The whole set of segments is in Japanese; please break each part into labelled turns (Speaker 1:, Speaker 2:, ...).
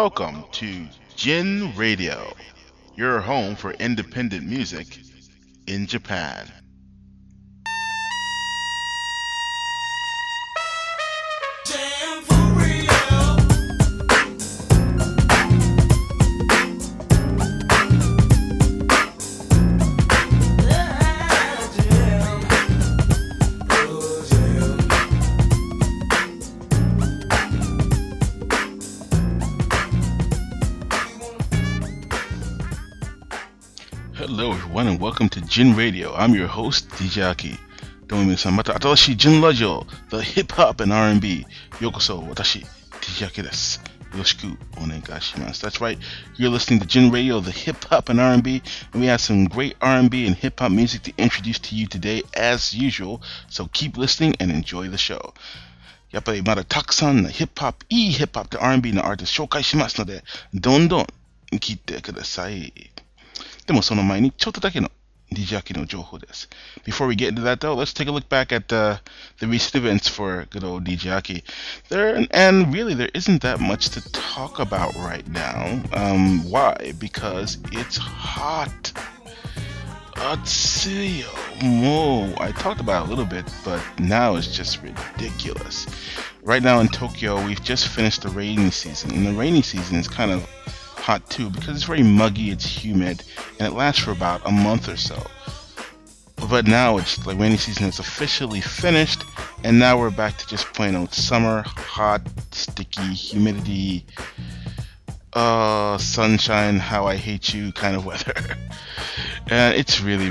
Speaker 1: Welcome to Jin Radio, your home for independent music in Japan. Hello everyone and welcome to Jin Radio. I'm your host, DJ Aki. どうも皆さん、また新しい Jin ラジオ The Hip Hop and R&B ようこそ。私 DJ Aki です。よろしくお願いします。That's right, you're listening to Jin Radio, The Hip Hop and R&B, and we have some great R&B and hip hop music to introduce to you today as usual, so keep listening and enjoy the show. やっぱりまだたくさんのヒップホップ、いいヒップホップと R&B のアーティスト紹介しますので、どんどん聞いてください。でもその前にちょっとだけの DJ Aki の情報です。Before we get into that though, let's take a look back at the recent events for good old DJ Aki. And really there isn't that much to talk about right now. Why? Because it's hot. 暑いよ。もう I talked about it a little bit, but now it's just ridiculous. Right now in Tokyo, we've just finished the rainy season, and the rainy season is kind of hot too because it's very muggy, it's humid, and it lasts for about a month or so. But now it's like rainy season is officially finished, and now we're back to just plain old summer, hot, sticky, humidity, sunshine, how I hate you kind of weather. And it's really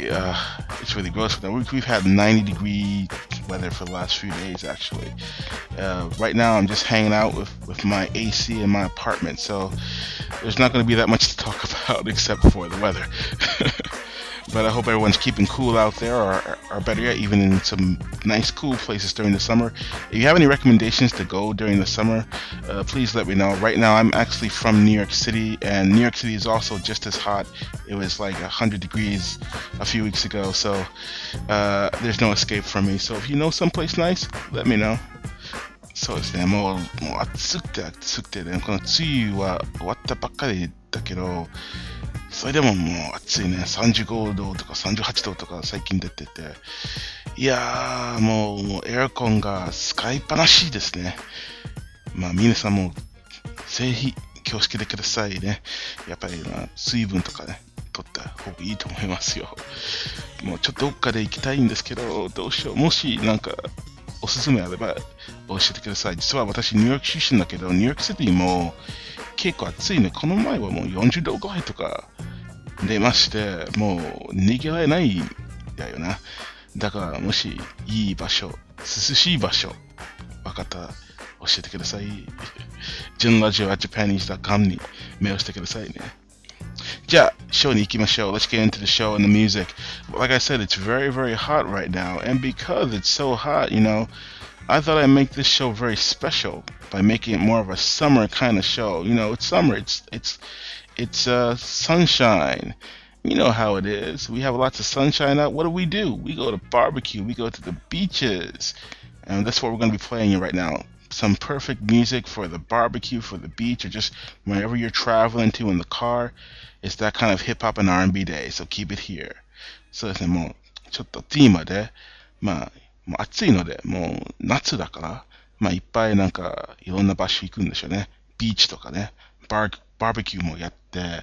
Speaker 1: gross. We've had 90-degree weather for the last few days, actually. Right now, I'm just hanging out with my AC in my apartment, so there's not going to be that much to talk about except for the weather. But I hope everyone's keeping cool out there, or better yet, even in some nice cool places during the summer. If you have any recommendations to go during the summer, please let me know. Right now, I'm actually from New York City, and New York City is also just as hot. It was like 100 degrees a few weeks ago, so there's no escape from me. So if you know someplace nice, let me know. そうですね、もう暑くてね、この梅雨は終わったばっかりだけど、それでももう暑いね、35度とか38度とか最近出てて、いやーもうエアコンが使いっぱなしですね。まあ皆さんもぜひ気をつけてくださいね。やっぱり水分とかね、取った方がいいと思いますよ。もうちょっとどっかで行きたいんですけど、どうしよう。もしなんかおすすめあれば教えてください。実は私ニューヨーク出身だけど、ニューヨークシティも結構暑いね。この前はもう40度ぐらいとか出まして、もう逃げられないんだよな。だからもしいい場所、涼しい場所、わかったら教えてください。junradio@japanese.com にメールしてくださいね。じゃあ、ショーに行きましょう。Let's get into the show and the music. Like I said, it's very, very hot right now. And because it's so hot, I thought I'd make this show very special by making it more of a summer kind of show. It's summer. It's sunshine. You know how it is. We have lots of sunshine out. What do? We go to barbecue. We go to the beaches. And that's what we're going to be playing right now. Some perfect music for the barbecue, for the beach, or just wherever you're traveling to in the car. It's that kind of hip-hop and R&B day, so keep it here. そうですね、もうちょっとテーマで、もう暑いので、もう夏だから、いっぱいなんかいろんな場所行くんでしょうね。ビーチとかね、バーベキューもやって、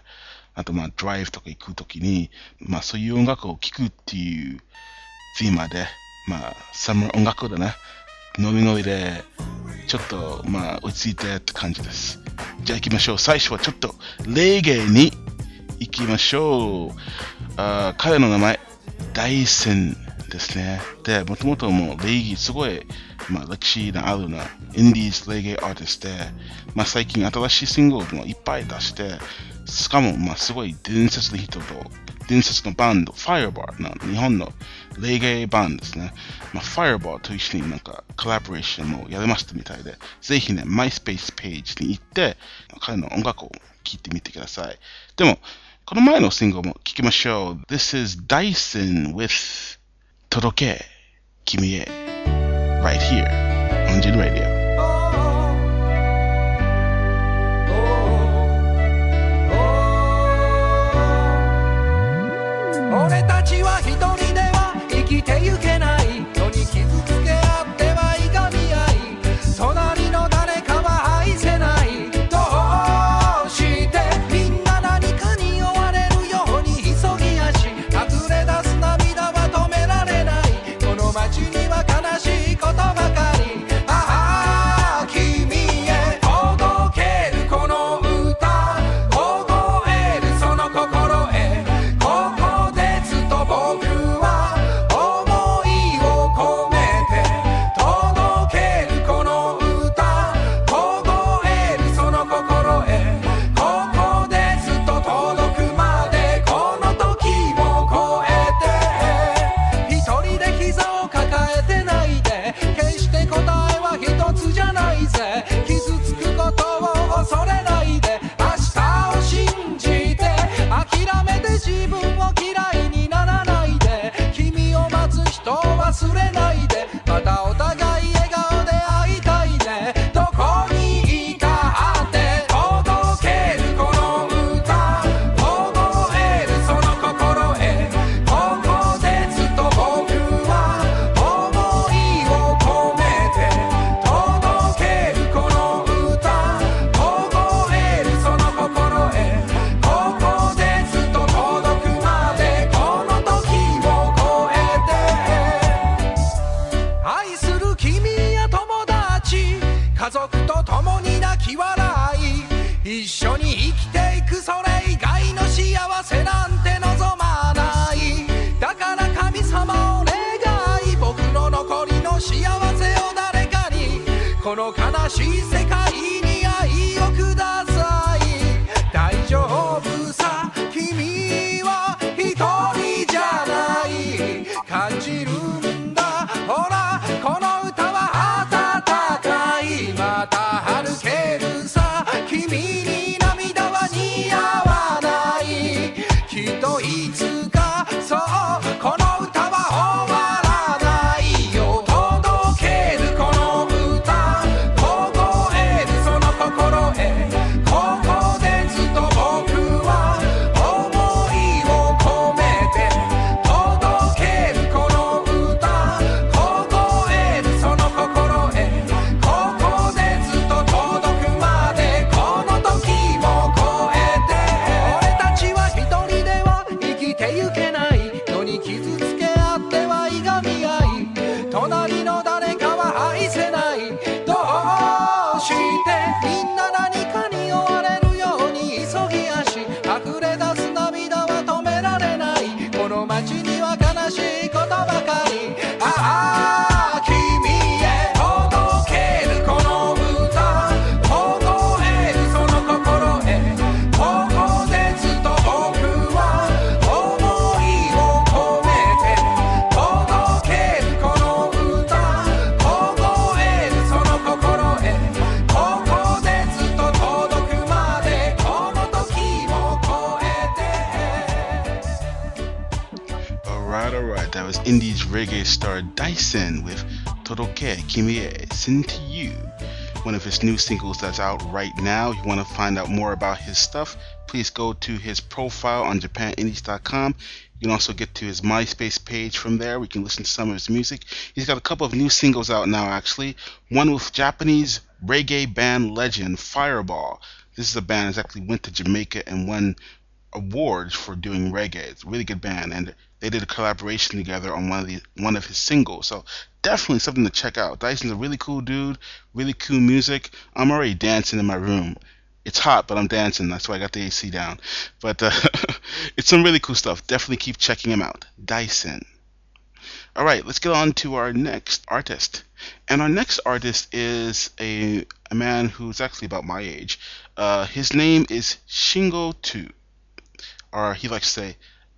Speaker 1: あとドライブとか行くときに、そういう音楽を聴くっていうテーマで、サマー音楽だね。ノリノリで、ちょっと落ち着いてって感じです。じゃあ行きましょう。最初はちょっとレゲエに行きましょう。彼の名前、ダイソンですね。で、もともともうレゲエすごい、歴史のあるなインディーズレゲエアーティストで、最近新しいシングルもいっぱい出して、しかもすごい伝説のバンド、Firebar の日本のレゲエバンドですね。Firebar と一緒にコラボレーションもやりましたみたいで、ぜひね、MySpace ページに行って、彼の音楽を聴いてみてください。でも、この前のシングルも聴きましょう。This is Dyson with 届け君へ right here on Jin Radio.
Speaker 2: 俺たちは一人では生きてゆけないのに傷つけ合ってはいがみ合い隣の誰かは愛せないどうしてみんな何かに追われるように急ぎ足溢れ出す涙は止められないこの街には悲しいことばかりああ君へ届けるこの歌凍えるその心へここでずっと僕は思いを込めて届けるこの歌凍えるその心へここでずっと届くまでこの時を超えて一人で膝を抱えてないで決して答えは一つじゃないぜ傷つくことを恐れないで明日を信じて諦めて自分を嫌いにならないで君を待つ人を忘れないでまたお互い笑顔で会いたいねどこにいたって届けるこの歌凍えるその心へここでずっと僕は思いを込めて届けるこの歌凍えるその心へここでずっと届くまでこの時を超えて愛する君や友達家族と共に泣き笑い一緒に生きていくそれ以外の幸せなんて望まないだから神様お願い僕の残りの幸せを誰かにこの悲しい世界に愛をください大丈夫さ君は一人じゃない感じるんだほらこの歌は温かいまた歩けるさ君に涙は似合わないきっといつかそうこの歌は終わらないよ届けるこの歌凍えるその心へここでずっと僕は思いを込めて届けるこの歌凍えるその心へここでずっと届くまでこの時も超えて俺たちは一人では生きてゆけないのに傷つけ合ってはいがみ合い隣の誰かは愛せないどうしてみんな何かに追われるように急ぎ足溢れ出す涙は止められないこの街には悲しいことばかりああ君へ届けるこの歌凍えるその心へここでずっと僕は思いを込めて届けるこの歌凍えるその心へここでずっと届くまでこの時を超えて
Speaker 1: Alright. That was Indies reggae star Dyson with Toroke Kimie, Send to You, one of his new singles that's out right now. If you want to find out more about his stuff, please go to his profile on JapanIndies.com. You can also get to his MySpace page from there. We can listen to some of his music. He's got a couple of new singles out now, actually. One with Japanese reggae band legend Fireball. This is a band that actually went to Jamaica and won awards for doing reggae. It's a really good band, and they did a collaboration together on one of his singles. So definitely something to check out. Dyson's a really cool dude, really cool music. I'm already dancing in my room. It's hot, but I'm dancing. That's why I got the AC down. But it's some really cool stuff. Definitely keep checking him out. Dyson. All right, let's get on to our next artist. And our next artist is a man who's actually about my age. His name is Shingo 2. Or he likes to say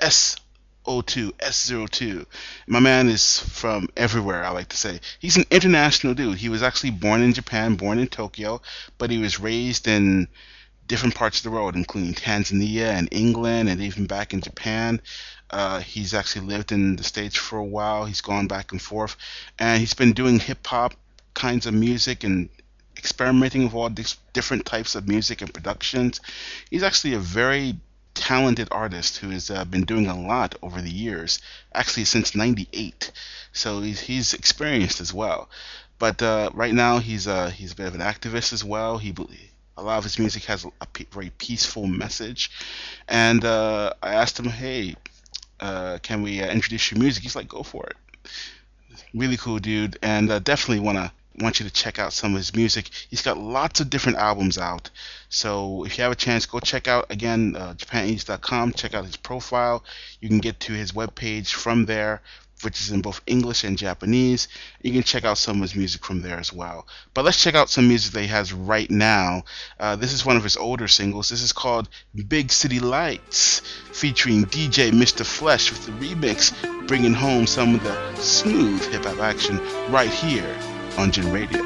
Speaker 1: S02, S02. My man is from everywhere, I like to say. He's an international dude. He was actually born in Japan, born in Tokyo, but he was raised in different parts of the world, including Tanzania and England and even back in Japan. He's actually lived in the States for a while. He's gone back and forth. And he's been doing hip-hop kinds of music and experimenting with all these different types of music and productions. He's actually a very talented artist who has been doing a lot over the years, actually since '98. So he's experienced as well. But right now he's a bit of an activist as well. A lot of his music has very peaceful message. And I asked him, hey, can we introduce your music? He's like, go for it. Really cool dude, and definitely want you to check out some of his music. He's got lots of different albums out, so if you have a chance, go check out again japaneast.com. Check out his profile. You can get to his webpage from there, which is in both English and Japanese. You can check out some of his music from there as well. But let's check out some music that he has right now. This is one of his older singles. This is called Big City Lights, featuring DJ Mr. Flesh with the remix, bringing home some of the smooth hip-hop action right here on Jin Radio.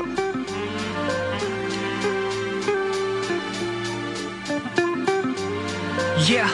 Speaker 2: Yeah.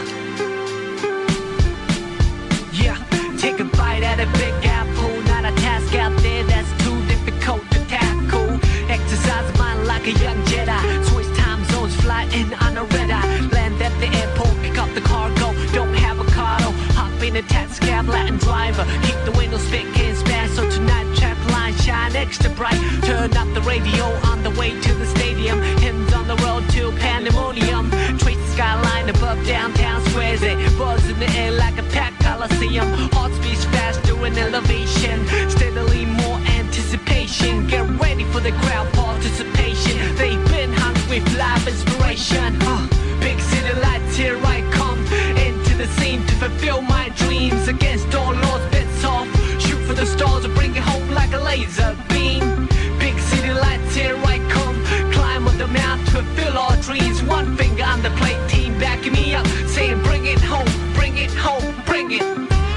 Speaker 2: Take a bite at a big apple. Not a task out there that's too difficult to tackle. Exercise mind like a young Jedi. Switch time zones, fly in on a red eye. Land at the airport, pick up the cargo. Don't have a car, hop in a taxi cab, Latin driver. Keep the windows spick-and span, so tonight traffic line shine extra bright. Turn up the radio on the way to the stadium. Hymns on the road to pandemonium. Trace the skyline above downtown squares. It buzz in the air like a packed coliseum. Heart beats faster in elevation. Steadily more anticipation. Get ready for the crowd participation. They've been hungry for live inspiration. Big city lights, here I come into the scene to fulfill my dreams. Against all odds, bets off. Shoot for the stars and bring it home like a laser beam. Big city lights, here I come. Climb up the mountain to fulfill our dreams. One finger on the plate, team backing me up, saying bring it home, bring it home, bring it.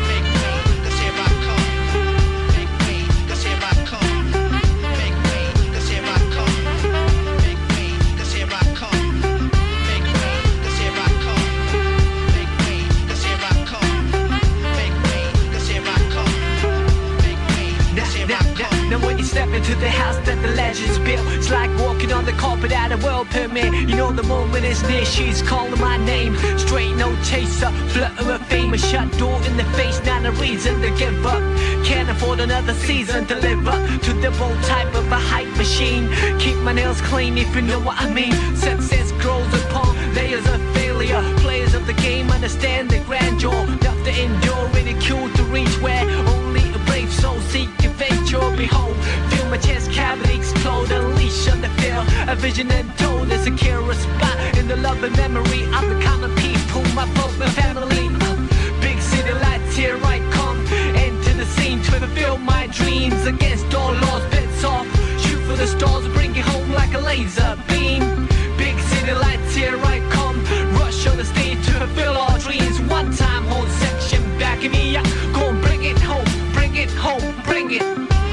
Speaker 2: Now when you step into the house that the legends built, it's like walking on the carpet at a world premiere. You know the moment is near, she's calling my name. Straight no chaser, flirt of fame. A shut door in the face, not a reason to give up. Can't afford another season to live up to the bold type of a hype machine. Keep my nails clean if you know what I mean. Success grows upon layers of failure. Players of the game understand the grandeur. Enough to endure, ridicule to reach where only a brave soul seek adventure. Behold, feel my chest cavity explode. Unleash on the field, a vision and told. A secure spot in the love and memory of the common people, my folk, my family. Big city lights, here I come. Enter the scene to fulfill my dreams. Against all odds, bets off. Shoot for the stars, bring it home like a laser beam. Big city lights, here I come. Rush on the stage to fulfill our dreams. One time, whole section backing me up. Go and bring it home, bring it home, bring it.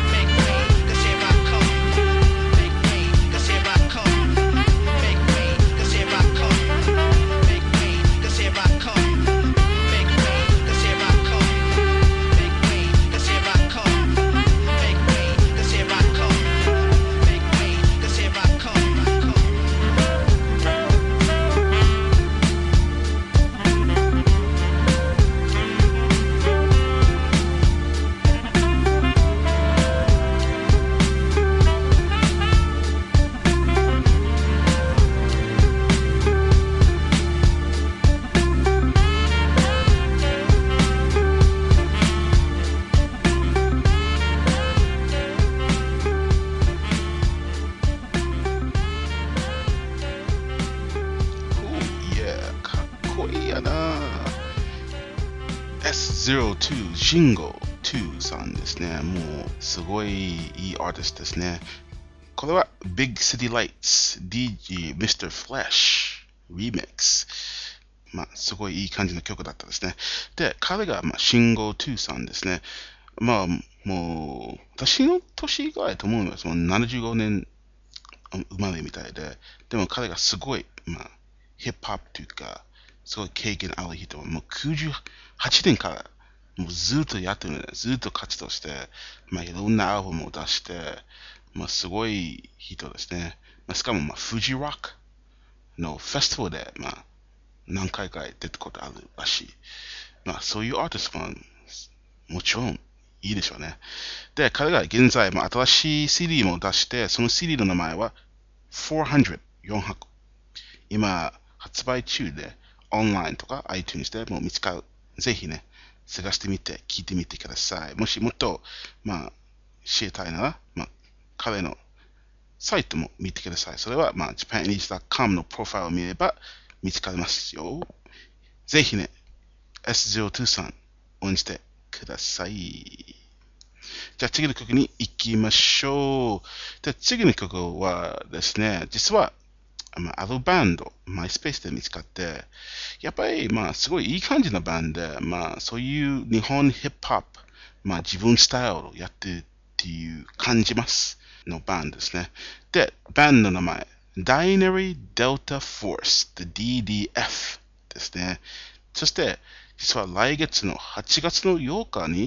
Speaker 1: S02 Shingo 2さんですね。もうすごいいいアーティストですね。これは Big City Lights DJ Mr. Flesh Remix。まあすごいいい感じの曲だったですね。で、彼がShingo 2さんですね。まあもう私の年ぐらいと思うんです。もう75年生まれみたいで。でも彼がすごい、ヒップホップというか、すごい経験ある人はもう98年からもうずっとやってるんで、ずっと活動して、いろんなアルバムを出して、すごい人ですね。しかもフジロックのフェスティバルで、 何回か出たことあるらしい。まあそういうアーティストももちろんいいでしょうね。で、彼が現在、新しい CD も出して、その CD の名前は400、4箱。今、発売中で、オンラインとか iTunes でもう見つかる。ぜひね、探してみて、聞いてみてください。もしもっと、知りたいなら、彼のサイトも見てください。それは、japanese.com のプロファイルを見れば見つかりますよ。ぜひね、S02 さん、応援してください。じゃあ次の曲に行きましょう。で、次の曲はですね、実は、あるバンド、マイスペースで見つかって、やっぱり、すごいいい感じのバンドで、そういう日本ヒップホップ、自分スタイルをやってるっていう感じますのバンドですね。で、バンドの名前、Binary Delta Force、DDF ですね。そして、実は来月の8月の8日に、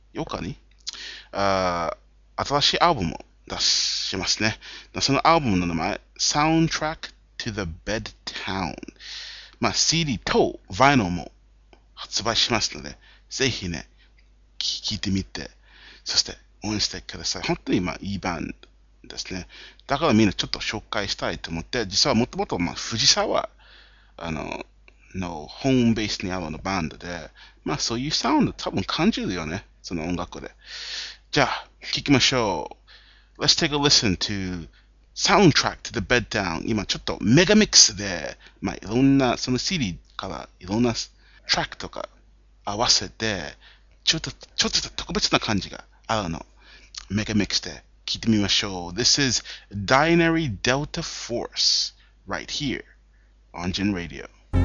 Speaker 1: 新しいアルバムを出しますね。そのアルバムの名前、Soundtrack to the Bed Town。CD と Vinyl も発売しますので、ぜひね、聴いてみて、そして応援してください。本当にいいバンドですね。だからみんなちょっと紹介したいと思って、実はもともと藤沢のホームベースにあるのバンドで、そういうサウンド多分感じるよね。その音楽で。じゃあ、聴きましょう。Let's take a listen to Soundtrack to the Bed Down。今ちょっとメガミックスで、いろんな、その CD からいろんなトラックとか合わせて、ちょっと特別な感じがあるの。メガミックスで聴いてみましょう。This is Binary Delta Force right here on Jin Radio.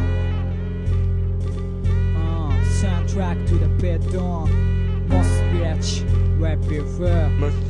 Speaker 3: Soundtrack to the bed dawn Moss Village Right before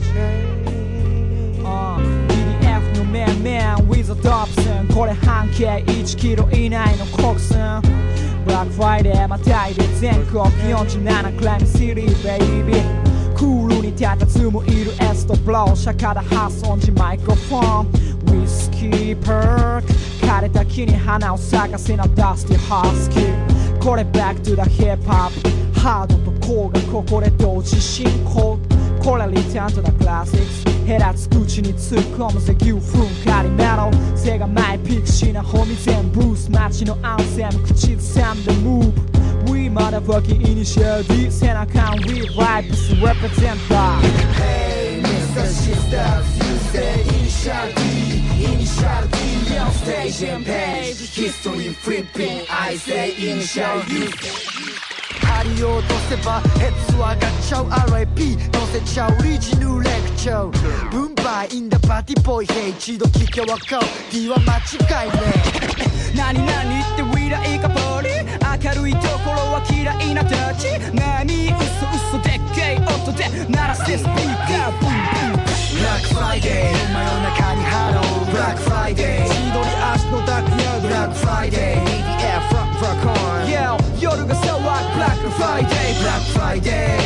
Speaker 3: DDF の面々 with a Dobson これ半径1キロ以内の国産 Black Friday またいで全国47クライムシティ baby クールに佇むいるエストブローシャカダ発音時マイクロフォンウイスキーパーク枯れた木に花を咲かせなダスティハスキーこれ Back to the Hip Hop ハードとコーがここで同時進行これ Return to the Classics ヘラつ口に突っ込むぜ牛糞カリメロ背がマイピクシーなホミゼンブルース街のアンセム口ずさんで Move We motherfucking initial D 背中 We vibes represent that Hey Mr. Sisters You say initial D Initial D on stage and page History flipping I say initial U 張り落とせばヘッズ上がっちゃう RIP 乗せちゃうリジヌレクチャー分配インダパティボーイヘイ一度聞けわかる D は間違いね何々って未来かポリ明るいところは嫌いなたち何嘘でっけえ音で鳴らせスピーカーブンブンBlack Friday 真夜中にハロー Black Friday 千鳥足のダックヤード Black Friday EDF rock on Yeah 夜が騒ぐ Black Friday Black Friday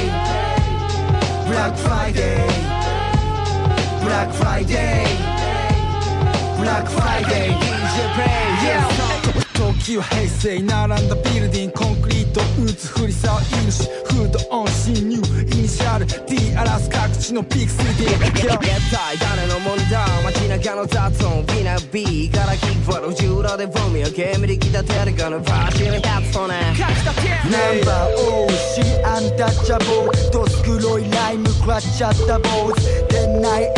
Speaker 3: Black Friday Black Friday Black Friday DJ Play Yeah時は平成並んだビルディングコンクリート打つ振り触り主フードオン侵入イニシャル D 荒らす各地のピクシーで絶対誰のもんだ街中の雑音ビナビーガラキックフォロー重羅でボミを煙き立てるかのバーシルハッツとねナンバーオーシーアンタッチャボードス黒いライムクラッチャったボーズ店内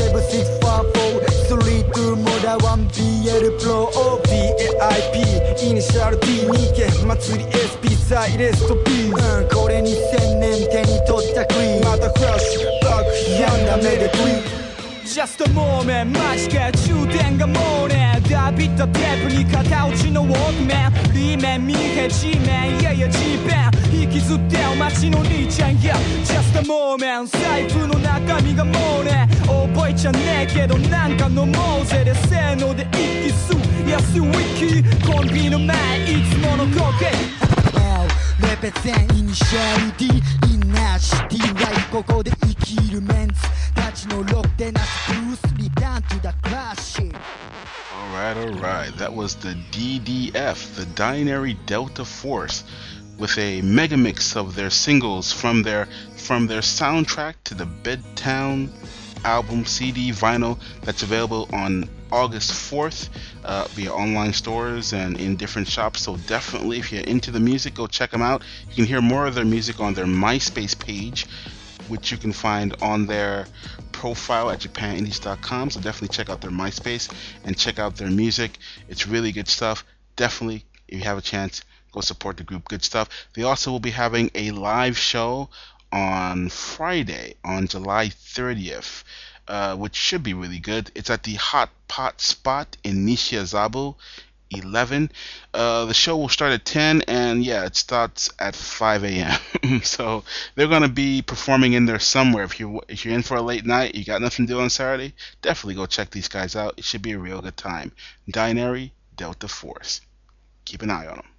Speaker 3: A7644ストリートモダ 1BL プロ DAIPイニシャル D にけ祭り SP サイレスト B これ2000年手に取ったクリーンまたクラッシュバックやんだ目でクリーンJust a moment マジか充電がもうねダビったテープに片落ちのウォークメン B 面右へ G 面いやいや G ペン引きずってお街の兄ちゃんや Just a moment 財布の中身がもうね覚えちゃねえけどなんか飲もうぜでせーので一気吸う安いウィッキーコンビの前いつもの光景レペゼンイニシャル D インナーシティライフここで生きるメンツたちのロックでなすブルースリターントゥダクラッシュ
Speaker 1: Alright, All right, that was the DDF, the Dinary Delta Force, with a mega mix of their singles from their soundtrack to the Bedtown album CD vinyl that's available on August 4th via online stores and in different shops. So definitely, if you're into the music, go check them out. You can hear more of their music on their MySpace page, which you can find on their profile at japanindies.com. So definitely check out their MySpace and check out their music. It's really good stuff. Definitely, if you have a chance, go support the group. Good stuff. They also will be having a live show on Friday, on July 30th, which should be really good. It's at the Hot Pot Spot in Nishizabu 11. The show will start at 10, and yeah, it starts at 5 a.m. So they're going to be performing in there somewhere. If you're in for a late night, you got nothing to do on Saturday, definitely go check these guys out. It should be a real good time. Dinary Delta Force. Keep an eye on them.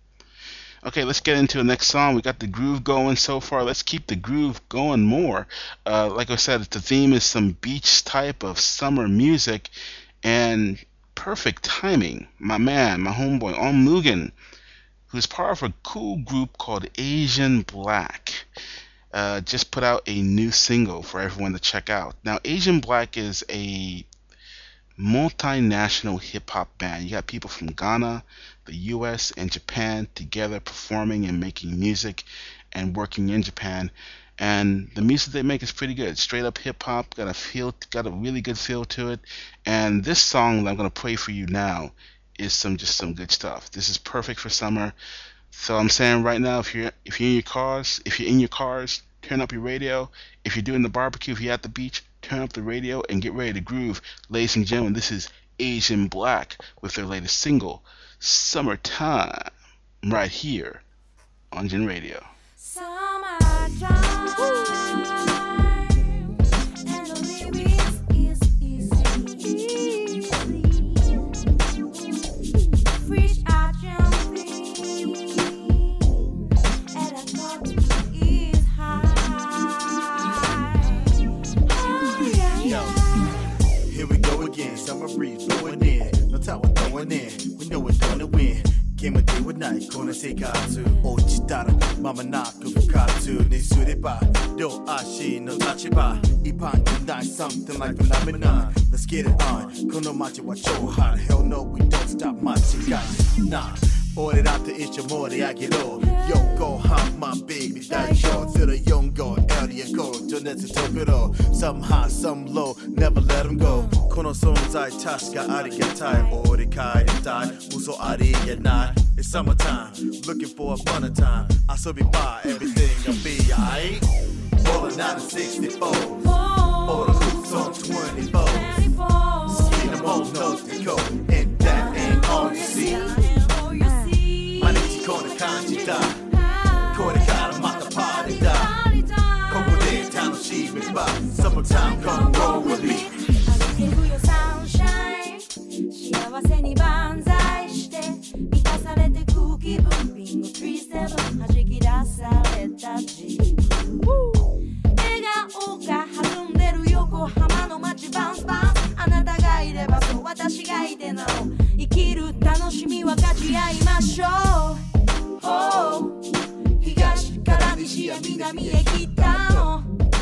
Speaker 1: Okay, let's get into the next song. We got the groove going so far. Let's keep the groove going more. Like I said, the theme is some beach type of summer music, and perfect timing. My man, my homeboy, On Mugen, who's part of a cool group called Asian Black, just put out a new single for everyone to check out. Now, Asian Black is a multinational hip-hop band. You got people from Ghana, the US, and Japan together performing and making music and working in Japan. And the music they make is pretty good. Straight up hip-hop, got a really good feel to it. And this song that I'm going to play for you now is some good stuff. This is perfect for summer. So I'm saying right now, if you're in your cars, turn up your radio. If you're doing the barbecue, if you're at the beach, turn up the radio and get ready to groove. Ladies and gentlemen, this is Asian Black with their latest single, Summertime, right here on Gen Radio.
Speaker 4: Breeze blowing in, no tower throwing in. We know we're gonna win. Game of day with night, gonna say katsu. Ochitara, mama naku fukatsu. Ne sureba, do ashi no tachiba. Ipan tonight, something like phenomenon. Let's get it on. Kono machi wa chou hot. Hell no, we don't stop machigai. Nah. Ordered out the Ishimori Agilo. Yo, go hunt my baby. That short to the young god. Area code. Jonetsu Tokuro. Some high, some low. Never let them go. Kono sonzai tashka arigatai. Orikai dai. Uso ariganai. It's summertime. Looking for a funner time. Asobi by everything will be aight. Rolling out in 64. All the hoops on 24. Skin them all nose to go. And that ain't all you see. この感じだこれからまたパーティーだここで楽しめば Summertime come roll with me
Speaker 5: 上げてくよサンシャイン幸せに万歳して満たされてく気分ビンゴ37弾き出された自分笑顔が弾んでる横浜の街バンスバンスあなたがいればそう私がいてなお生きる楽しみ分かち合いましょう東から西や南へ北の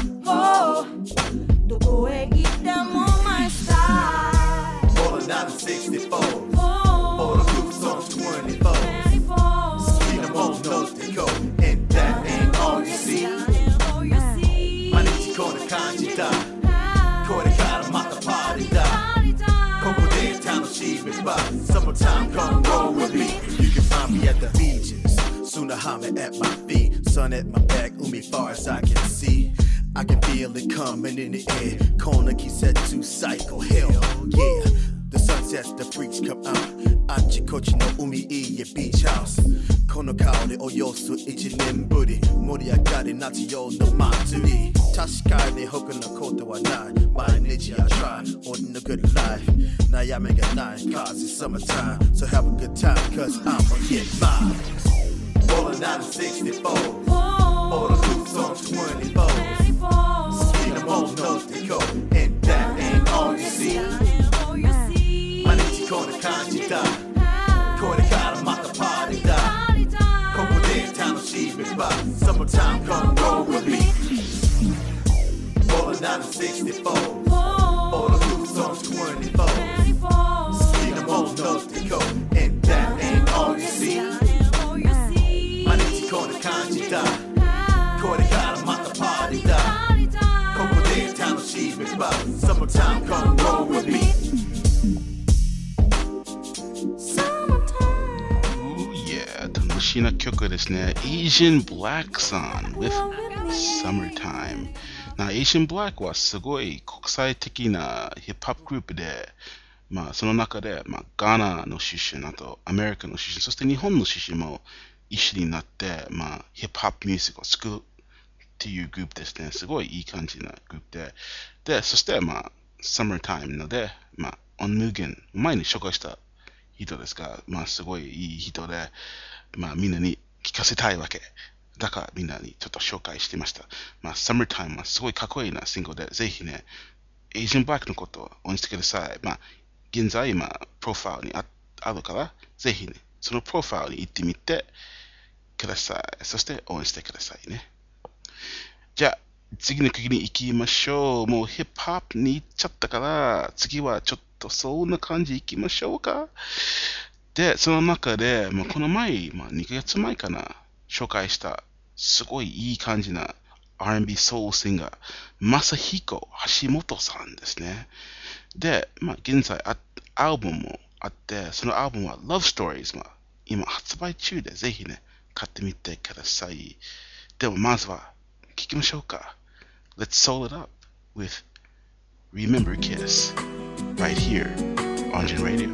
Speaker 5: どこへ行っても my style
Speaker 4: Rolling out in 64 All the hoops on 24 Skin them all nose to go And that ain't all you see 毎日この感じだこれからまたパーティーだここで楽しめば Summertime come roll with me You can find me at the beaches Tsunahame at my feet, sun at my back, umi far as I can see. I can feel it coming in the air. Kona kisetsu cycle, hell yeah. The sunsets, the freaks come out. Achikochi no umi iye beach house. Kono kao de oyosu ichi nenburi. Moriagari natsuyo no matsuri. Tashikai de hoku no koto wa nai. Mainichi I try, on the good life. Nayame ga nai, cause it's summertime. So have a good time, cause I'ma get mine. Rolling out in 64 All the hoops on 24 Skin them all nose to go And that ain't all you see 毎日この感 Summertime, come roll with me.
Speaker 1: Ooh, yeah, 楽しいな曲ですね。Asian Black Sun with Summertime。Asian Black はすごい国際的なヒップホップグループで、その中で、ガーナの出身、あとアメリカの出身、そして日本の出身も一緒になって、ヒップホップミュージックを作るっていうグループですね。すごいいい感じなグループで、そして、Summertime ので、オン・ムーゲン、前に紹介した人ですが、すごいいい人で、みんなに聞かせたいわけ。だからみんなにちょっと紹介してました。Summertime はすごいかっこいいなシングルで、ぜひね、Asian Black のことを応援してください。現在今、プロファイルにあるから、ぜひね、そのプロファイルに行ってみてください。そして応援してくださいね。じゃあ、次の曲に行きましょう。もうヒップホップに行っちゃったから、次はちょっとそんな感じ行きましょうか。で、その中で、この前、2ヶ月前かな、紹介した、すごいいい感じな R&B ソウルシンガー、マサヒコ橋本さんですね。で、現在アルバムもあって、そのアルバムは Love Stories、今発売中で、ぜひね、買ってみてください。でもまずは、聞きましょうか。Let's soul it up with Remember Kiss right here on Gen Radio.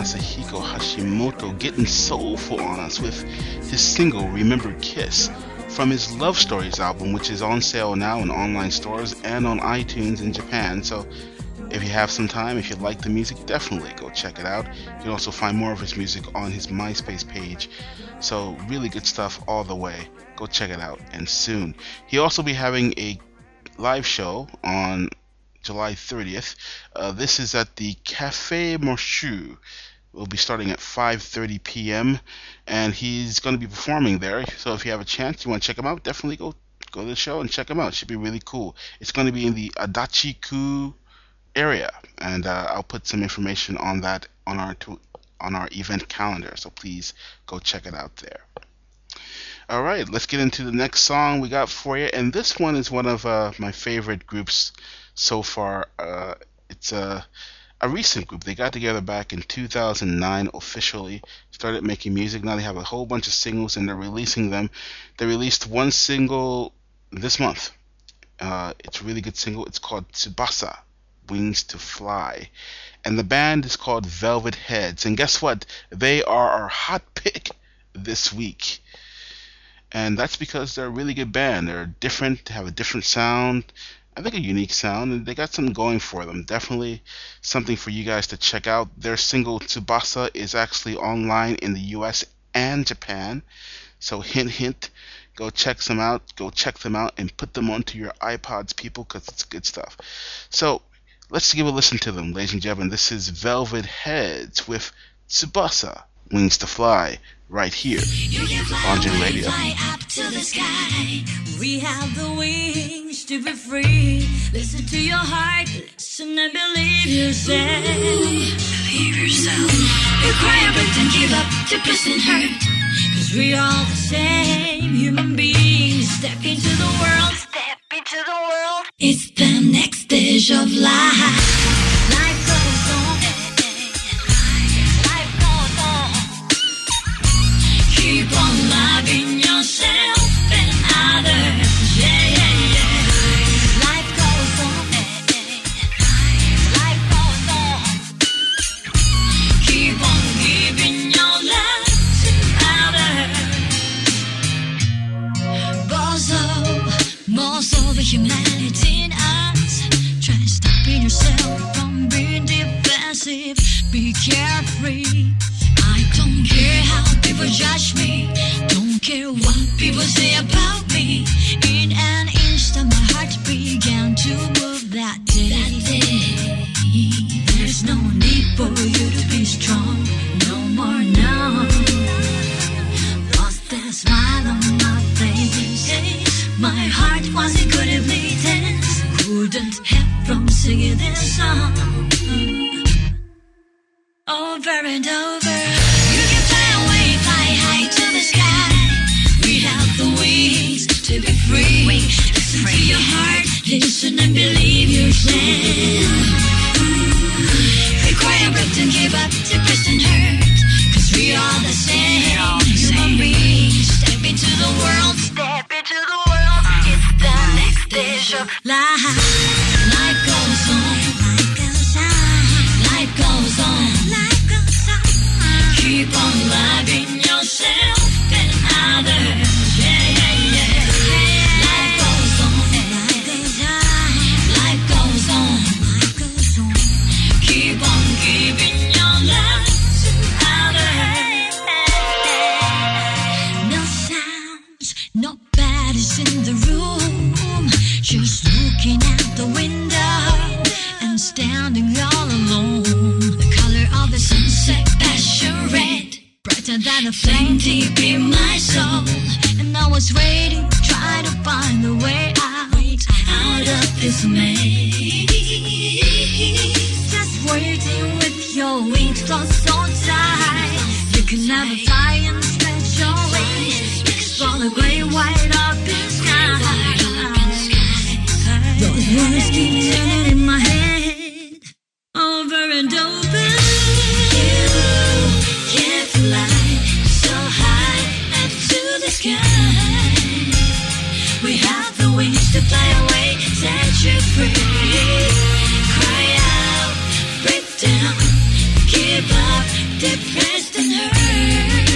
Speaker 1: Masahiko Hashimoto getting soulful on us with his single Remember Kiss from his Love Stories album, which is on sale now in online stores and on iTunes in Japan. So if you have some time, if you like the music, definitely go check it out. You can also find more of his music on his MySpace page. So really good stuff all the way. Go check it out. And soon he'll also be having a live show on July 30th. This is at the Cafe Moshu. We'll be starting at 5:30 p.m. and he's going to be performing there. So if you have a chance, you want to check him out, definitely go to the show and check him out. It should be really cool. It's going to be in the Adachi-ku area, and I'll put some information on that on our event calendar. So please go check it out there. All right, let's get into the next song we got for you, and this one is one of my favorite groups so far. It's a recent group. They got together back in 2009 officially, started making music. Now they have a whole bunch of singles and they're releasing them. They released one single this month. It's a really good single. It's called Tsubasa, Wings to Fly. And the band is called Velvet Heads. And guess what? They are our hot pick this week. And that's because they're a really good band. They're different, they have a different sound. I think a unique sound, and they got something going for them. Definitely something for you guys to check out. Their single Tsubasa is actually online in the US and Japan. So hint, hint, go check them out. Go check them out and put them onto your iPods, people, because it's good stuff. So let's give a listen to them, ladies and gentlemen. This is Velvet Heads with Tsubasa, Wings to Fly, right here on J Radio.
Speaker 5: Fly up to the sky. We have the wings to be free. Listen to your heart, listen and believe yourself. Believe yourself. You cry and break and give up to peace and hurt. Cause we all the same human beings. Step into the world. Step into the world. It's the next stage of life. Life goes on. Life goes on. Keep on loving yourself and others. Yeah, yeah, yeah. Life goes on. Life goes on. Keep on giving your love to others. Most of the humanity in us. Try stopping yourself from being defensive. Be carefree. I don't care how people judge me. Don't care what people say about me. In an instant my heart began to move that day. There's no need for you to be strong. No more now. Lost that smile on my face. My heart was incredibly tense. Couldn't help from singing this song over and over. You can fly away, fly high to the sky. We have the wings to be free. Listen to your heart, listen and believe yourself. Require breath and give up to peace and hurt. Cause we are the same human beings. Step into the world. Step into the world. It's the next stage of life. Life goes on. Life goes on. Life goes on. Life goes on. Keep on loving yourself and others. Yeah, yeah, yeah. Life goes on. Life goes on. Life goes on. Life goes on. Keep on giving your love to others. No sounds, nobody's in the room. Just looking out the window and standing all alone. The color of the sunset, passion red, brighter than a flame deep in my soul. And I was waiting, trying to find the way out of this maze. Just waiting with your wings closed so tight. You can never fly and stretch your wings. Explore the great white open sky. Those words keep turning in my head over and over. You can fly so high up to the sky. We have the wings to fly away, set you free. Cry out, break down, give up, depressed and hurt.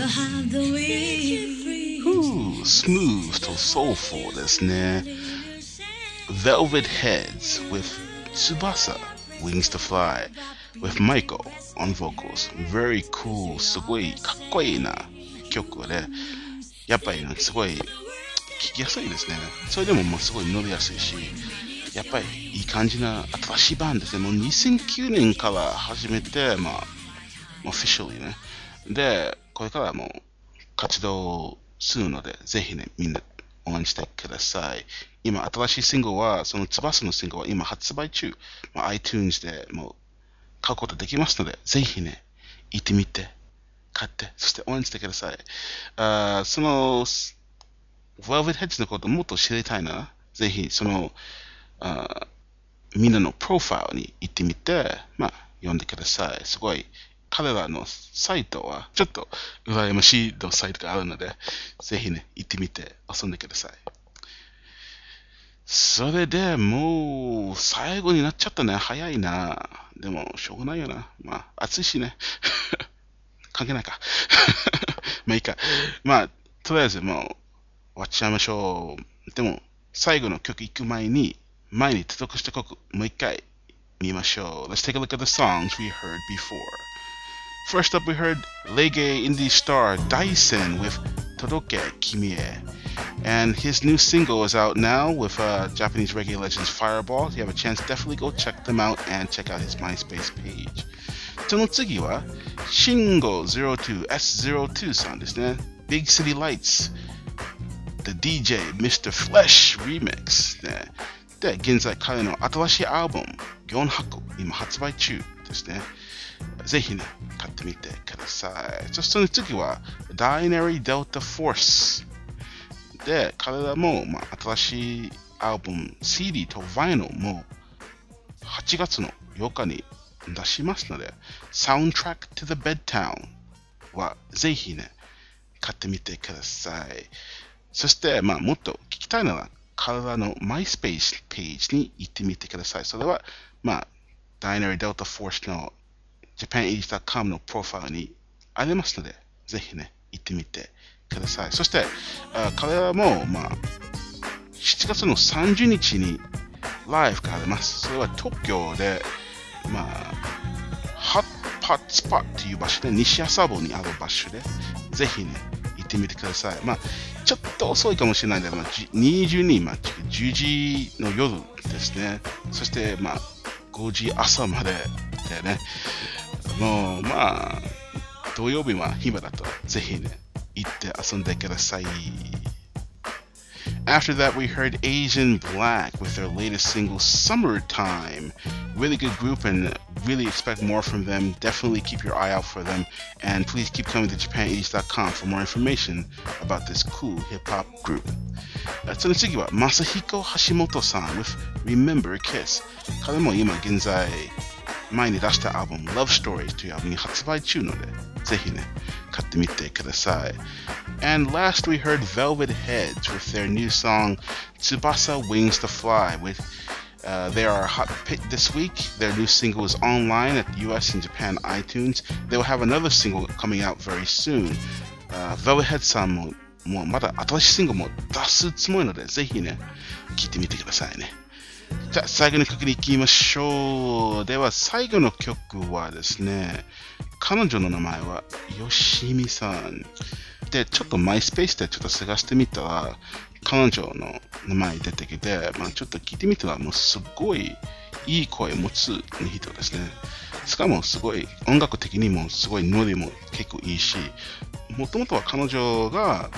Speaker 1: smooth to soulful ですね。Velvet Heads with Tsubasa Wings to Fly with Michael on vocals. Very cool. すごいかっこいいな曲で、やっぱりすごい聴きやすいですね。それでもすごい乗りやすいし、やっぱりいい感じな新しいバンドですね。もう2009年から始めて、オフィシャルね。で、これからもう活動するので、ぜひね、みんな応援してください。今、新しいシングルは、その翼のシングルは今発売中。iTunes でもう買うことできますので、ぜひね、行ってみて、買って、そして応援してください。その、Velvet Heads のこともっと知りたいなら、ぜひ、その、みんなのプロファイルに行ってみて、読んでください。すごい、彼らのサイトは、ちょっと羨ましいのサイトがあるので、ぜひね、行ってみて遊んでください。それでもう、最後になっちゃったね。早いな。でも、しょうがないよな。暑いしね。関係ないか。いいか。とりあえずもう、終わっちゃいましょう。でも、最後の曲行く前に登録した曲、もう一回見ましょう。Let's take a look at the songs we heard before. First up, we heard reggae indie star Dyson with Toroke Kimie. And his new single is out now with Japanese reggae legends Fireball. If you have a chance, definitely go check them out and check out his MySpace page. その次は、Shingo02S02 さんですね。Big City Lights.The DJ Mr. Flesh Remix で、現在彼の新しいアルバム4箱今発売中ですね。ぜひね、買ってみてください。そしてその次は Binary Delta Force で、彼らも、新しいアルバム CD と Vinyl も8月の8日に出しますので、Soundtrack to the Bedtown はぜひね、買ってみてください。そして、もっと聞きたいなら、彼らの MySpace ページに行ってみてください。それは、Binary Delta Force の JapanEast.com のプロファイルにありますので、ぜひね、行ってみてください。そして、彼らも、7月の30日にライブがあります。それは東京で、ハッパッスパッという場所で、西麻布にある場所で、ぜひね、行ってみてください。ちょっと遅いかもしれないので、22、10時の夜ですね。そして、5時朝まででね、もう、土曜日は暇だと、ぜひね、行って遊んでください。After that, we heard Asian Black with their latest single, Summertime. Really good group and really expect more from them. Definitely keep your eye out for them. And please keep coming to JapanEast.com for more information about this cool hip-hop group. その次は、Masahiko Hashimoto-san with Remember Kiss. 彼も今現在、前に出したアルバム Love Stories というアルバムに発売中ので、ぜひね、買ってみてください。And last we heard Velvet Heads with their new song Tsubasa Wings to Fly. They are hot pick this week. Their new single is online at US and Japan iTunes. They will have another single coming out very soon. Velvet Heads さんもまだ新しいシングルも出すつもりなので、ぜひね、聴いてみてくださいね。じゃあ最後の曲に行きましょう。では最後の曲はですね、彼女の名前はよしみさんで、ちょっとマイスペースでちょっと探してみたら彼女の名前出てきて、ちょっと聞いてみたらもうすごいいい声を持つ人ですね。しかもすごい音楽的にもすごいノリも結構いいし、もともとは彼女が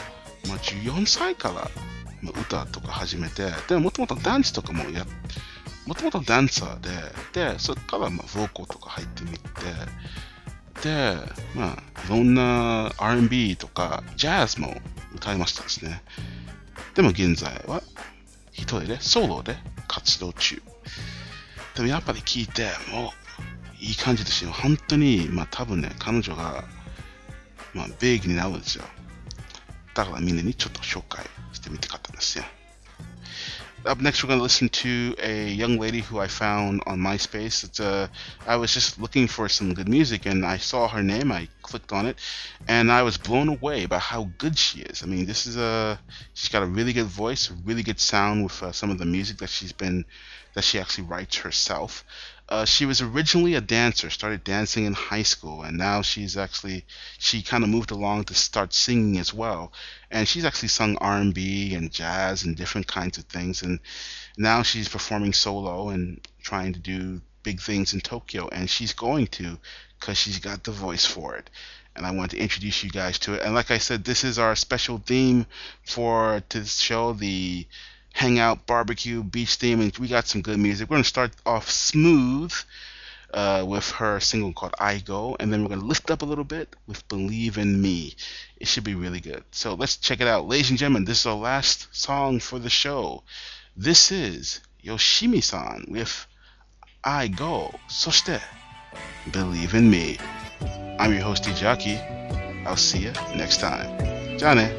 Speaker 1: 14歳から歌とか始めて、でもともとダンスとかももともとダンサーで、それからボーカルとか入ってみて、で、いろんな R&B とかジャズも歌いましたですね。でも現在は一人でソロで活動中。でもやっぱり聴いてもういい感じですよ。本当に多分ね、彼女がビッグになるんですよ。だからみんなにちょっと紹介してみたかったんですよ。 Up next, we're going to listen to a young lady who I found on MySpace. I was just looking for some good music, and I saw her name. I clicked on it, and I was blown away by how good she is. I mean, she's got a really good voice, a really good sound with some of the music that she actually writes herself. She was originally a dancer, started dancing in high school, and now she kind of moved along to start singing as well. And she's actually sung R&B and jazz and different kinds of things. And now she's performing solo and trying to do big things in Tokyo. And she's going to, because she's got the voice for it. And I want to introduce you guys to it. And like I said, this is our special theme to this show, the Hangout Barbecue Beach theme, and we got some good music. We're going to start off smooth with her single called I Go, and then we're going to lift up a little bit with Believe in Me. It should be really good. So let's check it out. Ladies and gentlemen, this is our last song for the show. This is Yoshimi-san with I Go, そして Believe in Me. I'm your host, DJ Aki. I'll see you next time. じゃあね。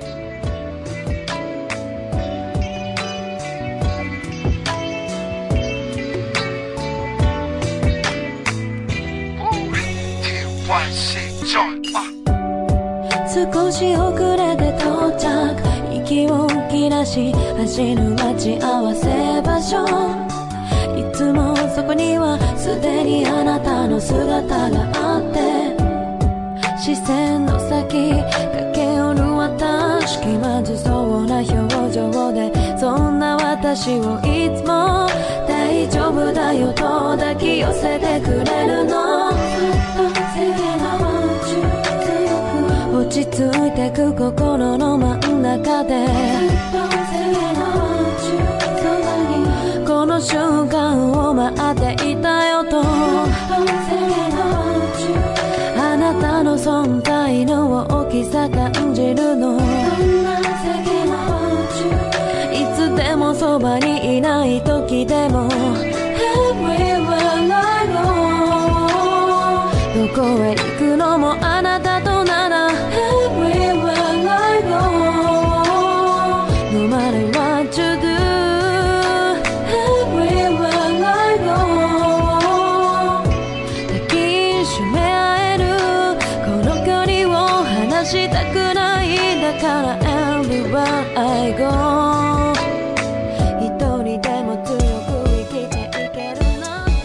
Speaker 5: 少し遅れて到着息を吹き出し走る待ち合わせ場所いつもそこにはすでにあなたの姿があって視線の先駆け寄る私気まずそうな表情でそんな私をいつも大丈夫だよと抱き寄せてくれるの落ち着いてく心の真ん中でこの瞬間を待っていたよとあなたの存在の大きさ感じるのいつでもそばにいない時でも Everywhere I go どこへ行くのもあなたとなら Everywhere I go No matter what you do Everywhere I go 抱きしめ合えるこの距離を離したくないだから Everywhere I go 一人でも強く生きていけるなんて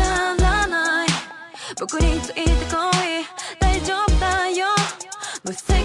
Speaker 5: 僕についてこい大丈夫だよ無声